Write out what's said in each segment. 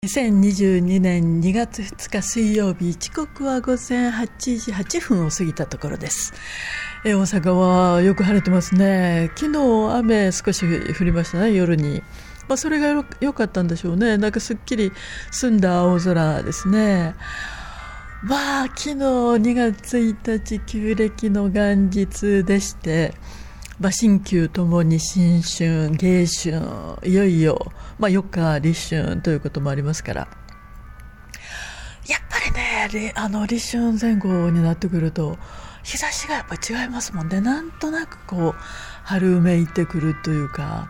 2022年2月2日水曜日、時刻は午前8時8分を過ぎたところです。大阪はよく晴れてますね。昨日雨少し降りましたね、夜に。それが良かったんでしょうね。なんかすっきり澄んだ青空ですね。昨日2月1日旧暦の元日でして、新旧ともに新春、迎春、いよいよ、4日立春ということもありますから、やっぱりね、立春前後になってくると日差しがやっぱり違いますもんね。なんとなく春めいてくるというか、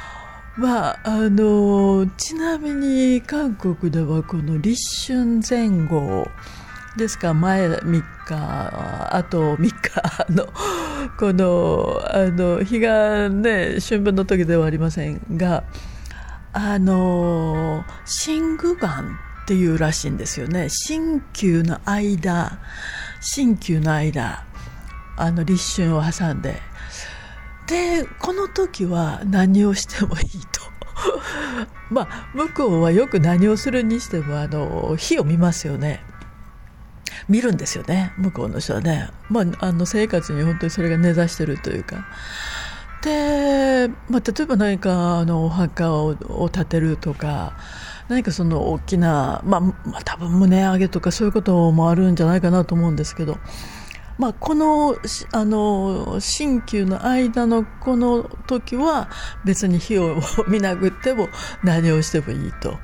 ちなみに韓国ではこの立春前後ですか、前3日あと3日のこの日がね、春分の時ではありませんが、新宮元っていうらしいんですよね。新旧の間立春を挟んで、この時は何をしてもいいと向こうはよく何をするにしても日を見ますよね。見るんですよね、向こうの人はね。生活に本当にそれが根ざしてるというかで、例えば何かお墓を建てるとか、何かその大きな、多分棟上げとかそういうこともあるんじゃないかなと思うんですけど、この新旧の間のこの時は別に火を見なくても何をしてもいいと。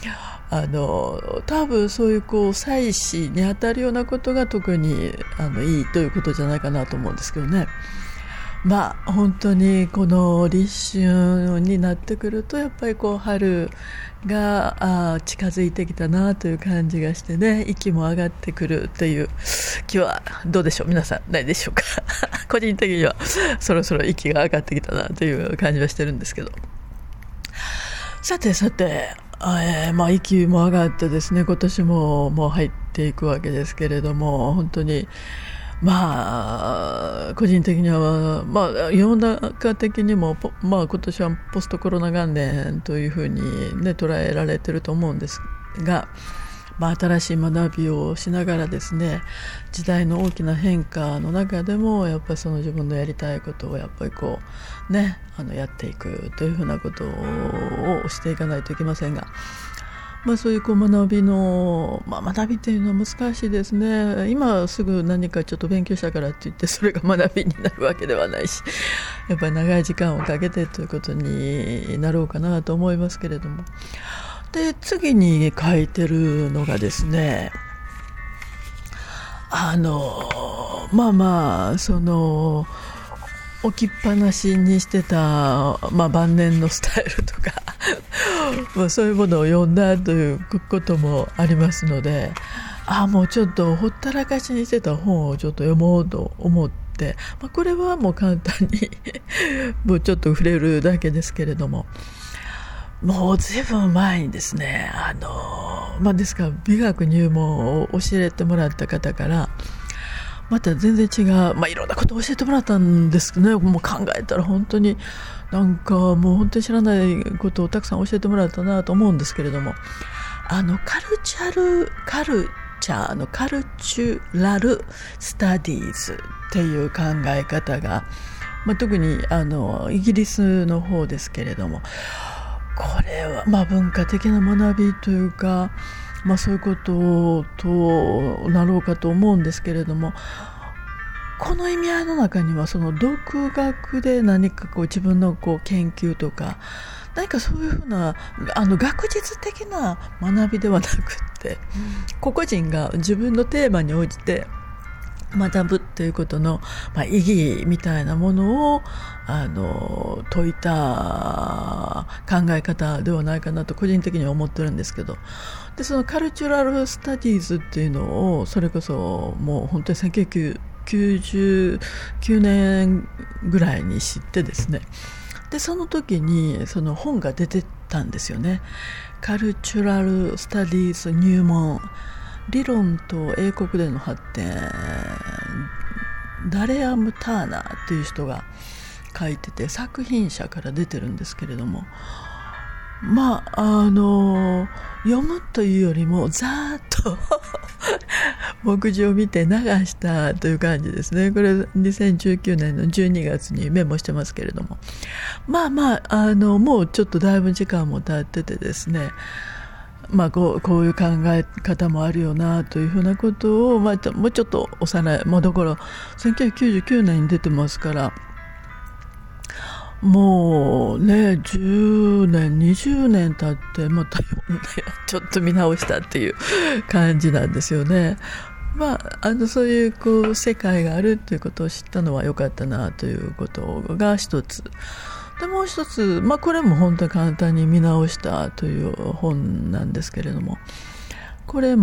多分そういう祭祀にあたるようなことが特にいいということじゃないかなと思うんですけどね。本当にこの立春になってくるとやっぱり春が近づいてきたなという感じがしてね、息も上がってくるという気はどうでしょう、皆さんないでしょうか個人的にはそろそろ息が上がってきたなという感じはしてるんですけど、さて息も上がってですね、今年ももう入っていくわけですけれども、本当に個人的には世の中的にも今年はポストコロナ元年というふうにね捉えられていると思うんですが、新しい学びをしながらですね、時代の大きな変化の中でもやっぱりその自分のやりたいことをやっぱりやっていくというふうなことをしていかないといけませんが、そういう学びの、学びというのは難しいですね。今すぐ何かちょっと勉強したからって言ってそれが学びになるわけではないし、やっぱり長い時間をかけてということになろうかなと思いますけれども、で次に書いてるのがですね、その置きっぱなしにしてた、晩年のスタイルとかそういうものを読んだということもありますので、もうちょっとほったらかしにしてた本をちょっと読もうと思って、これはもう簡単にもうちょっと触れるだけですけれども、もうずいぶん前にですね、ですから美学入門を教えてもらった方からまた全然違う、いろんなことを教えてもらったんですけどね、もう考えたら本当にもう本当に知らないことをたくさん教えてもらったなと思うんですけれども、カルチュラルスタディーズっていう考え方が、特にイギリスの方ですけれども、これは文化的な学びというか、そういうこととなろうかと思うんですけれども、この意味合いの中にはその独学で何か自分の研究とか何かそういうふうな学術的な学びではなくって、個々人が自分のテーマに応じて学ぶということの、意義みたいなものを説いた考え方ではないかなと個人的には思ってるんですけど、でそのカルチュラルスタディーズっていうのをそれこそもう本当に1999年ぐらいに知ってですね、でその時にその本が出てたんですよね。カルチュラルスタディーズ入門、理論と英国での発展、ダレアム・ターナーという人が書いてて、作品者から出てるんですけれども、 読むというよりもざーっと目次を見て流したという感じですね。これ2019年の12月にメモしてますけれども、もうちょっとだいぶ時間も経っててですね、こういう考え方もあるよなというふうなことを、もうちょっと幼い、だから1999年に出てますから、もうね、10年20年経ってまたちょっと見直したっていう感じなんですよね。そういう世界があるということを知ったのは良かったなということが一つで、もう一つ、これも本当に簡単に見直したという本なんですけれども、これは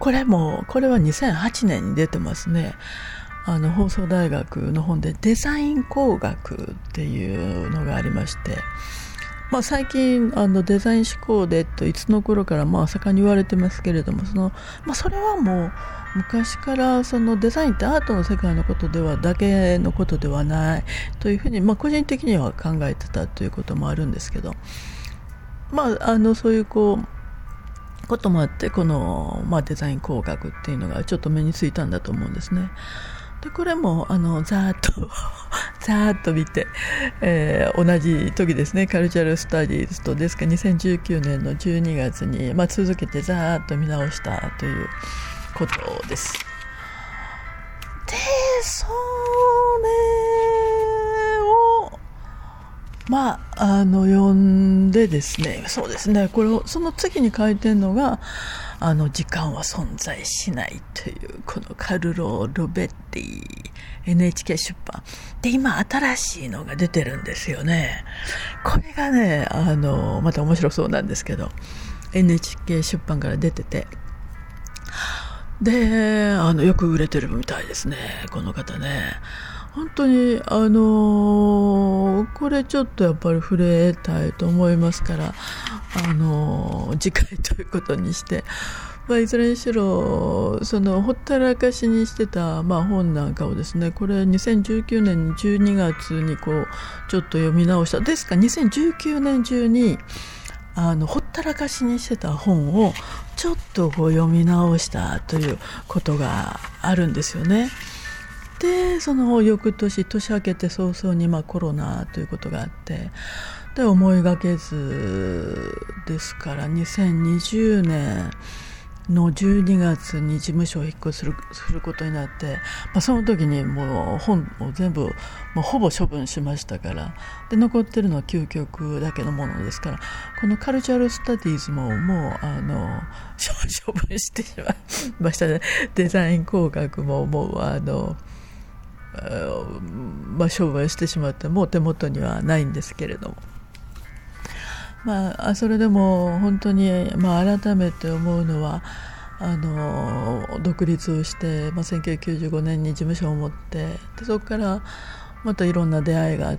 2008年に出てますね。放送大学の本でデザイン工学っていうのがありまして、最近デザイン思考でといつの頃から盛んに言われてますけれども、それはもう昔からそのデザインってアートの世界のことではだけのことではないというふうに、個人的には考えてたということもあるんですけど、そういうこともあって、この、デザイン工学っていうのがちょっと目についたんだと思うんですね。でこれもざーっと見て、同じ時ですね、カルチャルスタディーズとですか2019年の12月に、続けてざーっと見直したということです。でそれを読んでですね、そうですね、その次に書いてるのが時間は存在しないというこのカルロ・ロベッリ NHK 出版で今新しいのが出てるんですよね。これがねまた面白そうなんですけど、 NHK 出版から出てて、でよく売れてるみたいですね、この方ね。本当にこれちょっとやっぱり触れたいと思いますから、次回ということにして、いずれにしろそのほったらかしにしてた、本なんかをですね、これ2019年に12月にちょっと読み直したですか、2019年中にほったらかしにしてた本をちょっと読み直したということがあるんですよね。でその翌年明けて早々にコロナということがあって、で思いがけずですから2020年の12月に事務所を引っ越しすることになって、その時にもう本を全部ほぼ処分しましたから、で残ってるのは究極だけのものですから、このカルチャルスタディーズももう処分してしまいましたね。デザイン工学ももう処分してしまって、もう手元にはないんですけれども、それでも本当に、改めて思うのは独立をして、1995年に事務所を持って、でそこからまたいろんな出会いがあって、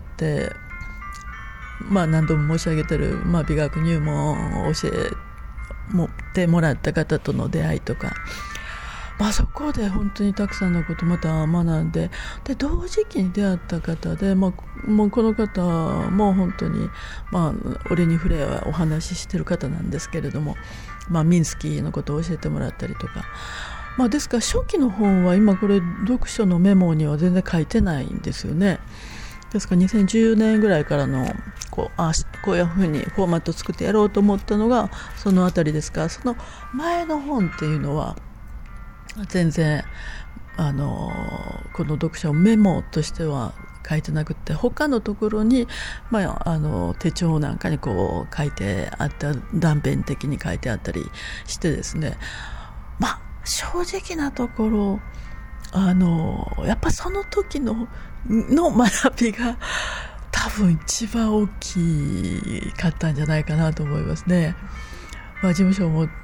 何度も申し上げてる、美学入門を持ってもらった方との出会いとか、そこで本当にたくさんのことまた学んで、で同時期に出会った方で、もうこの方も本当に、俺に触れはお話ししてる方なんですけれども、ミンスキーのことを教えてもらったりとか、ですから初期の本は今これ読書のメモには全然書いてないんですよね。ですから2010年ぐらいからのこういうふうにフォーマットを作ってやろうと思ったのがそのあたりですから、その前の本っていうのは全然この読書メモとしては書いてなくて、他のところに、手帳なんかに書いてあった、断片的に書いてあったりしてですね、正直なところやっぱその時の学びが多分一番大きかったんじゃないかなと思いますね。事務所を持って、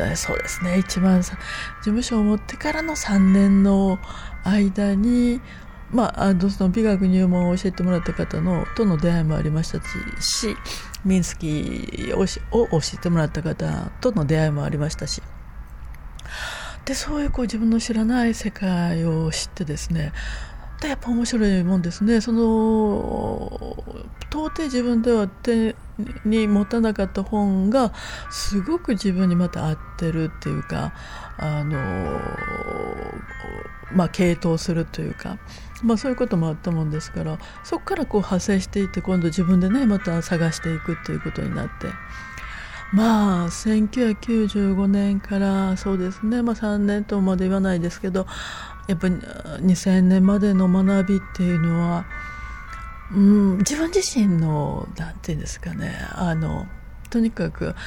そうですね、事務所を持ってからの3年の間に、その美学入門を教えてもらった方との出会いもありましたし、ミンスキーを教えてもらった方との出会いもありましたし、でそういう自分の知らない世界を知ってですね、 やっぱ面白いもんですね。到底自分では手に持たなかった本がすごく自分にまた合ってるっていうか、傾倒するというか、そういうこともあったもんですから、そこから派生していって、今度自分でねまた探していくっていうことになって、1995年からそうですね、3年とまで言わないですけど、やっぱり2000年までの学びっていうのは、自分自身のなんていうんですかね、とにかく、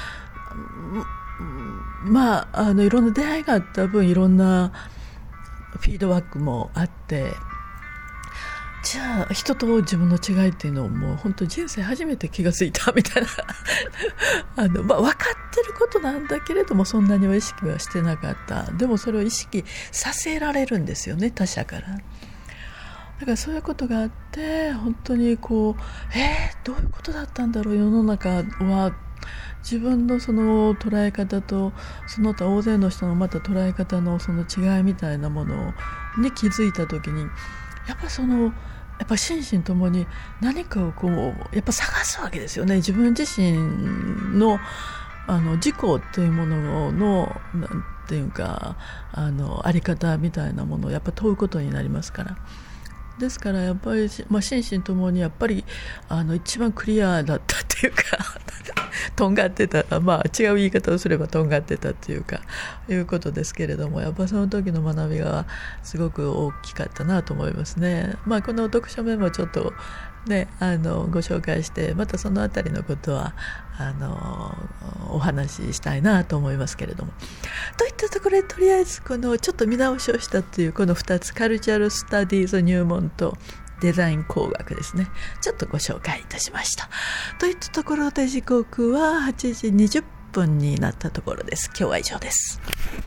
いろんな出会いがあった分、いろんなフィードバックもあって、じゃあ人と自分の違いっていうのをもう本当人生初めて気がついたみたいな分かってることなんだけれども、そんなには意識はしてなかった。でもそれを意識させられるんですよね、他者から。だからそういうことがあって、本当にどういうことだったんだろう、世の中は。自分のその捉え方と、その他大勢の人のまた捉え方のその違いみたいなものに気づいたときに、やっぱ心身ともに何かをやっぱ探すわけですよね。自分自身の自己っていうもののなんていうかあり方みたいなものをやっぱ問うことになりますから。ですからやっぱり、心身ともにやっぱり一番クリアだったっていうかとんがってた、違う言い方をすればとんがってたっていうかいうことですけれども、やっぱその時の学びがすごく大きかったなと思いますね。この読書メモちょっとねご紹介して、またそのあたりのことはお話ししたいなと思いますけれども、といったところで、とりあえずこのちょっと見直しをしたっていうこの2つ、カルチャルスタディーズ入門とデザイン工学ですね、ちょっとご紹介いたしました。といったところで時刻は8時20分になったところです。今日は以上です。